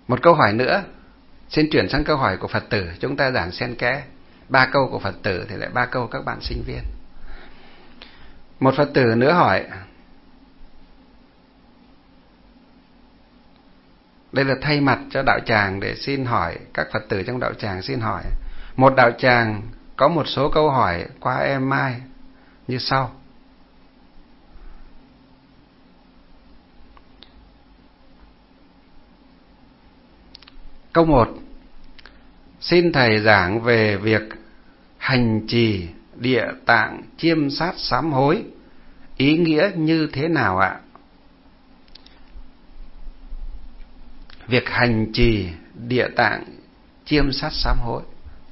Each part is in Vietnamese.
Một câu hỏi nữa, xin chuyển sang câu hỏi của Phật tử, chúng ta giảng xen kẽ 3 câu của Phật tử thì lại 3 câu các bạn sinh viên. Một Phật tử nữa hỏi, đây là thay mặt cho đạo tràng để xin hỏi, các Phật tử trong đạo tràng xin hỏi. Một đạo tràng có một số câu hỏi qua em Mai như sau. Câu 1. Xin Thầy giảng về việc hành trì Địa Tạng Chiêm Sát Sám Hối, ý nghĩa như thế nào ạ? Việc hành trì Địa Tạng Chiêm Sát Sám Hối,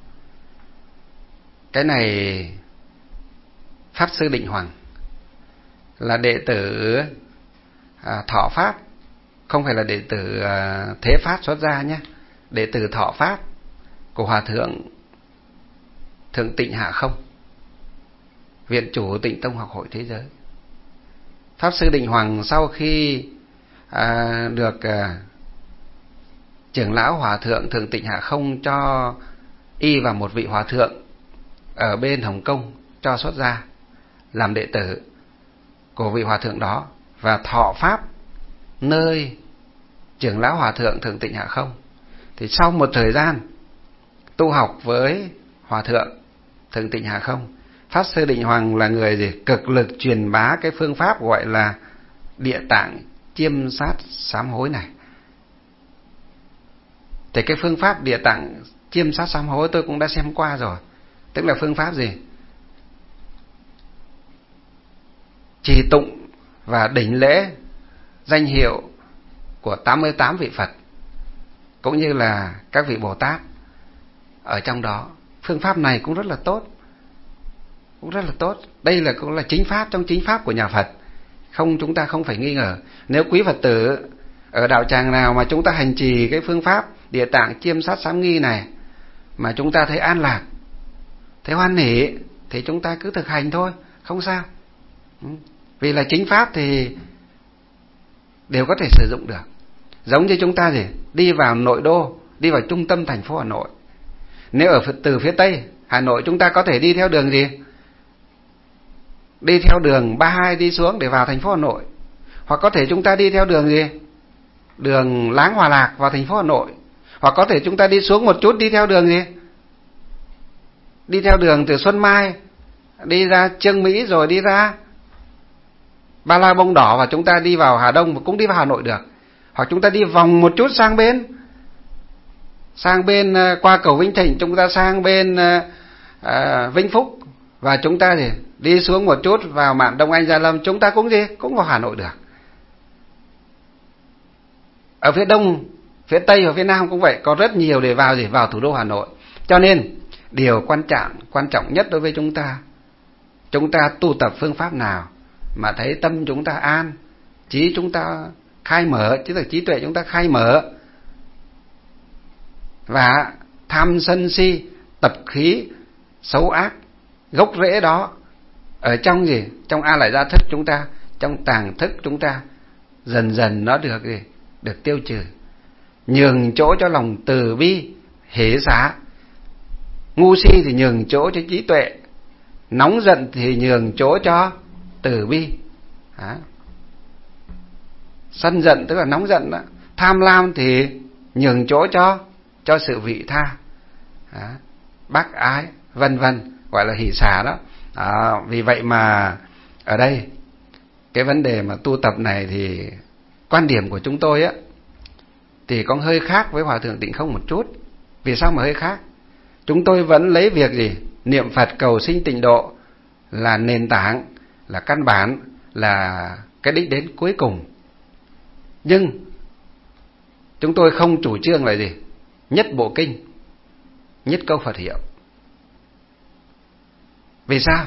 cái này Pháp Sư Định Hoàng là đệ tử Thọ Pháp, không phải là đệ tử Thế Pháp xuất gia nhé, đệ tử Thọ Pháp của Hòa Thượng Thượng Tịnh Hạ Không, Viện chủ Tịnh Tông Học Hội Thế Giới. Pháp Sư Định Hoàng sau khi được trưởng lão Hòa Thượng Thượng Tịnh Hạ Không cho y vào một vị hòa thượng ở bên Hồng Kông cho xuất gia làm đệ tử của vị hòa thượng đó và thọ pháp nơi trưởng lão Hòa Thượng Thượng Tịnh Hạ Không. Thì sau một thời gian tu học với Hòa Thượng Thượng Tịnh Hạ Không, Pháp Sư Định Hoàng là người gì? Cực lực truyền bá cái phương pháp gọi là Địa Tạng Chiêm Sát Sám Hối này. Thì cái phương pháp Địa Tạng Chiêm Sát Sám Hối tôi cũng đã xem qua rồi. Tức là phương pháp gì? Trì tụng và đỉnh lễ danh hiệu của 88 vị Phật cũng như là các vị Bồ Tát ở trong đó. Phương pháp này cũng rất là tốt, cũng rất là tốt. Đây là cũng là chính pháp trong chính pháp của nhà Phật, không, chúng ta không phải nghi ngờ. Nếu quý Phật tử ở đạo tràng nào mà chúng ta hành trì cái phương pháp Địa Tạng Chiêm Sát Sám Nghi này mà chúng ta thấy an lạc, thấy hoan hỷ, thì chúng ta cứ thực hành thôi, không sao. Vì là chính pháp thì đều có thể sử dụng được. Giống như chúng ta gì? Đi vào nội đô, đi vào trung tâm thành phố Hà Nội. Nếu ở từ phía Tây Hà Nội chúng ta có thể đi theo đường gì? Đi theo đường 32 đi xuống để vào thành phố Hà Nội. Hoặc có thể chúng ta đi theo đường gì? Đường Láng Hòa Lạc vào thành phố Hà Nội. Hoặc có thể chúng ta đi xuống một chút đi theo đường gì? Đi theo đường từ Xuân Mai đi ra Chương Mỹ rồi đi ra Ba La Bông Đỏ và chúng ta đi vào Hà Đông và cũng đi vào Hà Nội được. Hoặc chúng ta đi vòng một chút sang bên qua cầu Vĩnh Thịnh, chúng ta sang bên Vĩnh Phúc và chúng ta thì đi xuống một chút vào mạn Đông Anh Gia Lâm, chúng ta cũng gì? Cũng vào Hà Nội được. Ở phía Đông, phía Tây và phía Nam cũng vậy, có rất nhiều để vào gì? Vào thủ đô Hà Nội. Cho nên điều quan trọng nhất đối với chúng ta tu tập phương pháp nào mà thấy tâm chúng ta an, trí chúng ta khai mở, chứ là trí tuệ chúng ta khai mở, và tham sân si tập khí xấu ác gốc rễ đó ở trong gì? Trong A Lại Gia thức chúng ta, trong tàng thức chúng ta dần dần nó được gì? Được tiêu trừ. Nhường chỗ cho lòng từ bi hỷ xả. Ngu si thì nhường chỗ cho trí tuệ, nóng giận thì nhường chỗ cho từ bi. Sân giận tức là nóng giận đó. Tham lam thì nhường chỗ cho sự vị tha, bác ái, vân vân, gọi là hỷ xả đó. Vì vậy mà ở đây cái vấn đề mà tu tập này thì quan điểm của chúng tôi á thì có hơi khác với Hòa Thượng Tịnh Không một chút. Vì sao mà hơi khác? Chúng tôi vẫn lấy việc gì? Niệm Phật cầu sinh tịnh độ là nền tảng, là căn bản, là cái đích đến cuối cùng. Nhưng chúng tôi không chủ trương là gì? Nhất bộ kinh, nhất câu Phật hiệu. Vì sao?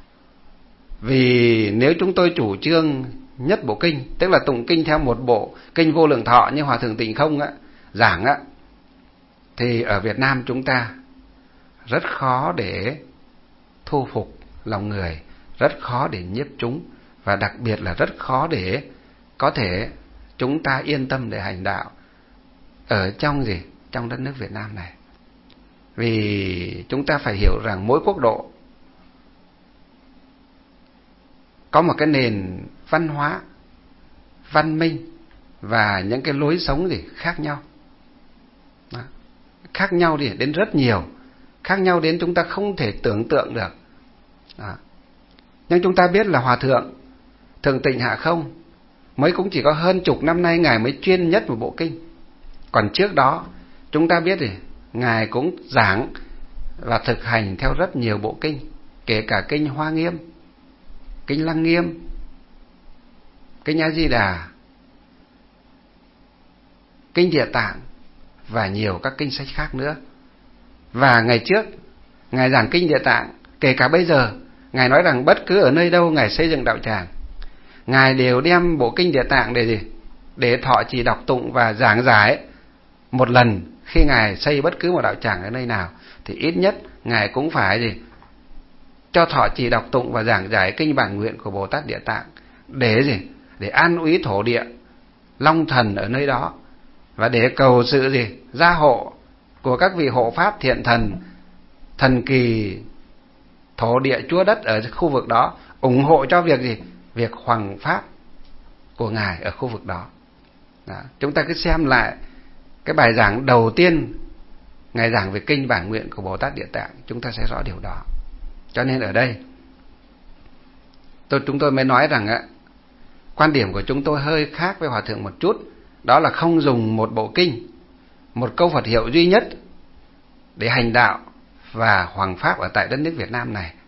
Vì nếu chúng tôi chủ trương nhất bộ kinh, tức là tụng kinh theo một bộ kinh Vô Lượng Thọ như Hòa Thượng Tịnh Không giảng thì ở Việt Nam chúng ta rất khó để thu phục lòng người, rất khó để nhiếp chúng, và đặc biệt là rất khó để có thể chúng ta yên tâm để hành đạo. ở trong gì? Trong đất nước Việt Nam này. Vì chúng ta phải hiểu rằng mỗi quốc độ có một cái nền văn hóa, văn minh và những cái lối sống gì khác nhau. Đó. Khác nhau đi đến rất nhiều, khác nhau đến chúng ta không thể tưởng tượng được. Đó. Nhưng chúng ta biết là Hòa Thượng Thượng Tịnh Hạ Không mới cũng chỉ có hơn chục năm nay Ngài mới chuyên nhất một bộ kinh. Còn trước đó chúng ta biết thì Ngài cũng giảng và thực hành theo rất nhiều bộ kinh, kể cả kinh Hoa Nghiêm, kinh Lăng Nghiêm, kinh A Di Đà, kinh Địa Tạng và nhiều các kinh sách khác nữa. Và ngày trước Ngài giảng kinh Địa Tạng, kể cả bây giờ Ngài nói rằng bất cứ ở nơi đâu Ngài xây dựng đạo tràng, Ngài đều đem bộ kinh Địa Tạng để gì? Để thọ trì đọc tụng và giảng giải một lần. Khi Ngài xây bất cứ một đạo tràng ở nơi nào thì ít nhất Ngài cũng phải gì? Cho thọ trì đọc tụng và giảng giải kinh bản nguyện của Bồ Tát Địa Tạng để gì? Để an úy thổ địa long thần ở nơi đó, và để cầu sự gì? Gia hộ của các vị hộ pháp thiện thần, thần kỳ thổ địa chúa đất ở khu vực đó, ủng hộ cho việc gì? Việc hoằng pháp của Ngài ở khu vực đó. Đó. Chúng ta cứ xem lại cái bài giảng đầu tiên Ngài giảng về kinh bản nguyện của Bồ Tát Địa Tạng, chúng ta sẽ rõ điều đó. Cho nên ở đây chúng tôi mới nói rằng quan điểm của chúng tôi hơi khác với Hòa Thượng một chút. Đó là không dùng một bộ kinh, một câu Phật hiệu duy nhất để hành đạo và hoằng pháp ở tại đất nước Việt Nam này,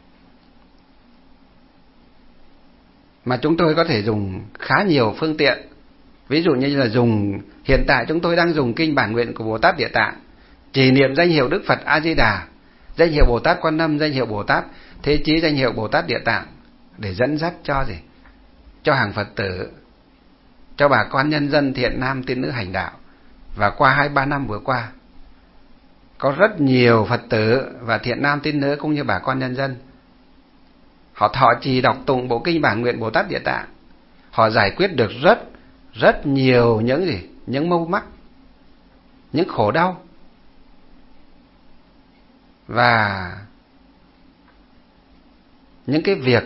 mà chúng tôi có thể dùng khá nhiều phương tiện. Ví dụ như là hiện tại chúng tôi đang dùng kinh bản nguyện của Bồ Tát Địa Tạng, chỉ niệm danh hiệu Đức Phật A Di Đà, danh hiệu Bồ Tát Quan Âm, danh hiệu Bồ Tát Thế Chí, danh hiệu Bồ Tát Địa Tạng, để dẫn dắt cho gì? Cho hàng Phật tử, cho bà con nhân dân thiện nam tín nữ hành đạo. Và qua 2-3 năm vừa qua, có rất nhiều Phật tử và thiện nam tín nữ cũng như bà con nhân dân, họ thọ trì đọc tụng bộ kinh bản nguyện Bồ Tát Địa Tạng, họ giải quyết được rất nhiều những gì? Những mâu mắc, những khổ đau. Và những cái việc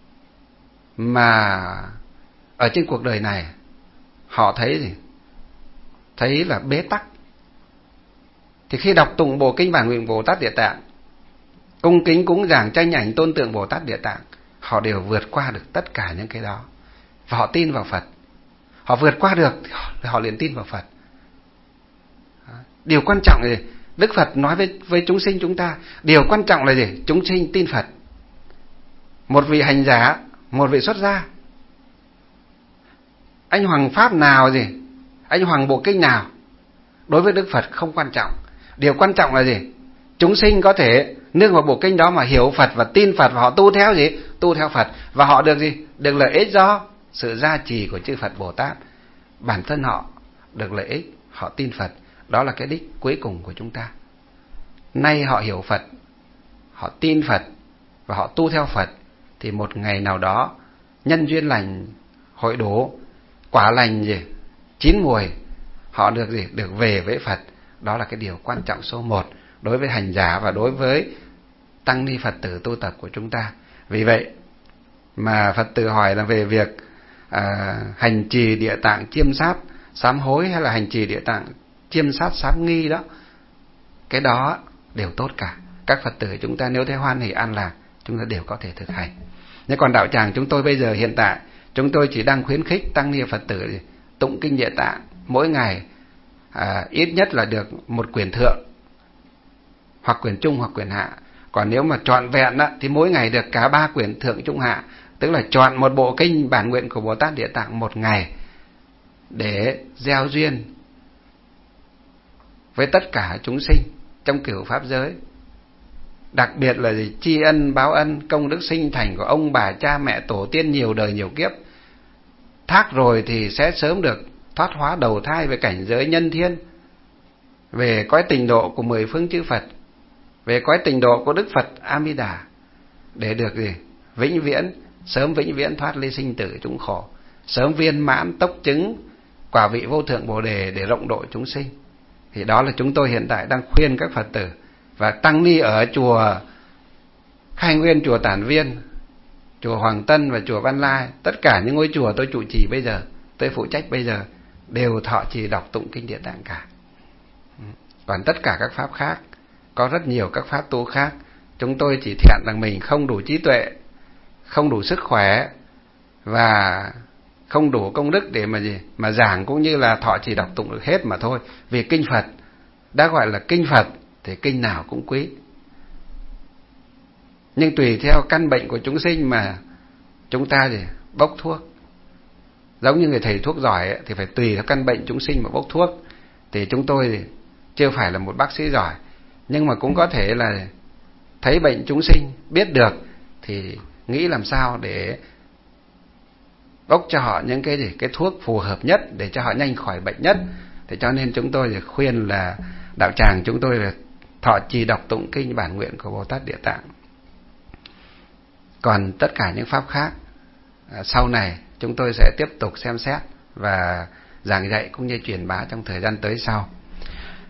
mà ở trên cuộc đời này họ thấy gì? Thấy là bế tắc. Thì khi đọc tụng bộ kinh bản nguyện Bồ Tát Địa Tạng, cung kính cúng dường tranh ảnh tôn tượng Bồ Tát Địa Tạng, họ đều vượt qua được tất cả những cái đó. Và họ tin vào Phật. Họ vượt qua được thì họ liền tin vào Phật. Điều quan trọng là gì? Đức Phật nói với chúng sinh chúng ta, điều quan trọng là gì? Chúng sinh tin Phật. Một vị hành giả, một vị xuất gia, anh hoằng pháp nào gì? Anh hoằng bộ kinh nào? Đối với Đức Phật không quan trọng. Điều quan trọng là gì? Chúng sinh có thể nương vào bộ kinh đó mà hiểu Phật và tin Phật, và họ tu theo gì? Tu theo Phật. Và họ được gì? Được lợi ích do sự gia trì của chư Phật Bồ Tát. Bản thân họ được lợi ích, họ tin Phật. Đó là cái đích cuối cùng của chúng ta. Nay họ hiểu Phật, họ tin Phật và họ tu theo Phật, thì một ngày nào đó nhân duyên lành hội đổ, quả lành gì? Chín mùi, họ được gì? Được về với Phật. Đó là cái điều quan trọng số 1 đối với hành giả và đối với tăng ni Phật tử tu tập của chúng ta. Vì vậy mà Phật tử hỏi là về việc hành trì Địa Tạng chiêm sát sám hối hay là hành trì Địa Tạng chiêm sát sám nghi đó, cái đó đều tốt cả. Các Phật tử chúng ta nếu thấy hoan hỷ an lạc, chúng ta đều có thể thực hành. Nhưng còn đạo tràng chúng tôi bây giờ hiện tại, chúng tôi chỉ đang khuyến khích tăng ni Phật tử tụng kinh Địa Tạng mỗi ngày ít nhất là được một quyển thượng, hoặc quyển trung hoặc quyển hạ. Còn nếu mà trọn vẹn đó, thì mỗi ngày được cả 3 quyển thượng trung hạ, tức là chọn một bộ kinh bản nguyện của Bồ Tát Địa Tạng một ngày để gieo duyên với tất cả chúng sinh trong cửu pháp giới. Đặc biệt là gì? Tri ân báo ân công đức sinh thành của ông bà cha mẹ tổ tiên nhiều đời nhiều kiếp. Thác rồi thì sẽ sớm được thoát hóa đầu thai về cảnh giới nhân thiên, về cõi tịnh độ của 10 phương chư Phật, về cõi tịnh độ của Đức Phật A Di Đà, để được gì? Vĩnh viễn, sớm vĩnh viễn thoát ly sinh tử chúng khổ, sớm viên mãn tốc chứng quả vị vô thượng Bồ Đề để rộng độ chúng sinh. Thì đó là chúng tôi hiện tại đang khuyên các Phật tử và tăng ni ở chùa Khai Nguyên, chùa Tản Viên, chùa Hoàng Tân và chùa Văn Lai. Tất cả những ngôi chùa tôi trụ trì bây giờ, tôi phụ trách bây giờ, đều thọ trì đọc tụng kinh Địa Tạng cả. Còn tất cả các pháp khác, có rất nhiều các pháp tu khác, chúng tôi chỉ thẹn rằng mình không đủ trí tuệ, không đủ sức khỏe và không đủ công đức để mà giảng cũng như là thọ trì đọc tụng được hết mà thôi. Vì kinh Phật đã gọi là kinh Phật thì kinh nào cũng quý. Nhưng tùy theo căn bệnh của chúng sinh mà chúng ta thì bốc thuốc. Giống như người thầy thuốc giỏi ấy, thì phải tùy theo căn bệnh chúng sinh mà bốc thuốc. Thì chúng tôi thì chưa phải là một bác sĩ giỏi, nhưng mà cũng có thể là thấy bệnh chúng sinh, biết được thì nghĩ làm sao để bốc cho họ những cái thuốc phù hợp nhất để cho họ nhanh khỏi bệnh nhất. Thế cho nên chúng tôi thì khuyên là đạo tràng chúng tôi là thọ trì đọc tụng kinh bản nguyện của Bồ Tát Địa Tạng. Còn tất cả những pháp khác sau này chúng tôi sẽ tiếp tục xem xét và giảng dạy cũng như truyền bá trong thời gian tới sau.